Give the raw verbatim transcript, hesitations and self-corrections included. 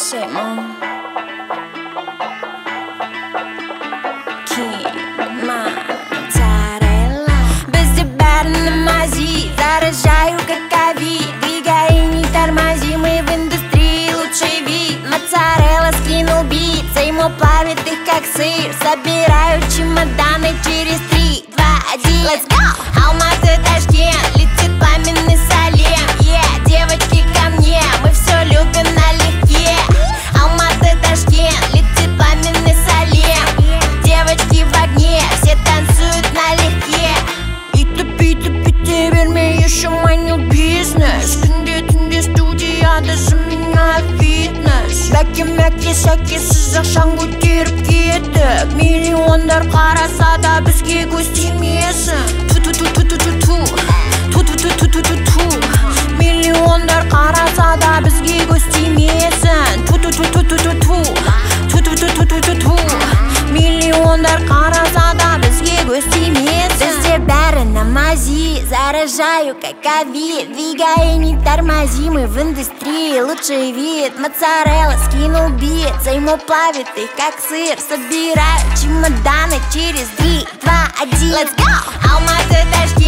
shit, mom. Моцарелла. Без тебя на мази, заражаю как ковид. Двигай и не тормози, мы в индустрии лучший вид. Моцарелла скинул бит, ему плавит их как сыр. Собираю чемоданы через три, два, один. Let's go! Алматы, Ташкент, летит пламенный Салем. Yeah, девочки ко мне, мы все любим налегке. Алматы, Ташкент, летит пламенный Салем. Девочки в огне, все танцуют налегке. Ита, пита, пита, верми еще манил бизнес. Тунде, тунде, студия, даже меня фитнес. Бәке-мәке сәкесіз ақшаң көтеріп кетіп. Миллиондар қараса да бізге көз тимесін. Ту-ту-ту-ту-ту-ту, ту-ту-ту-ту-ту-ту. Миллиондар қараса да бізге көз тимесін. Ту-ту-ту-ту-ту-ту, ту-ту-ту-ту-ту-ту. Миллиондар қараса да бізге көз тимесін. Бізде бәрі на мази, заражаю как ковид. Двигай и не тормози, мы в индустрии лучший вид. Моцарелла скинул бит, ему плавит их как сыр. Собираю чемоданы через три, два, один. Let's go! Алматы, Ташкент.